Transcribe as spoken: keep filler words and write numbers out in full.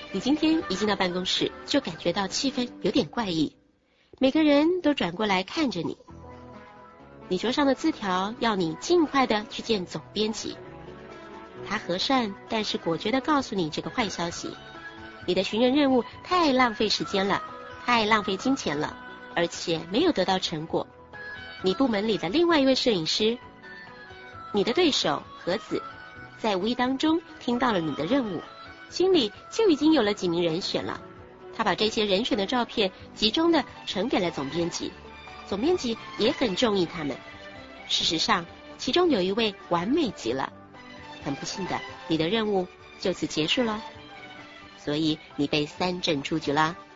你今天一进到办公室，就感觉到气氛有点怪异，每个人都转过来看着你。你桌上的字条要你尽快的去见总编辑，他和善但是果决的告诉你这个坏消息，你的寻人任务太浪费时间了，太浪费金钱了，而且没有得到成果。你部门里的另外一位摄影师，你的对手何子，在无意当中听到了你的任务，心里就已经有了几名人选了。他把这些人选的照片集中的呈给了总编辑，总编辑也很中意他们。事实上，其中有一位完美极了。很不幸的，你的任务就此结束了，所以你被三振出局了。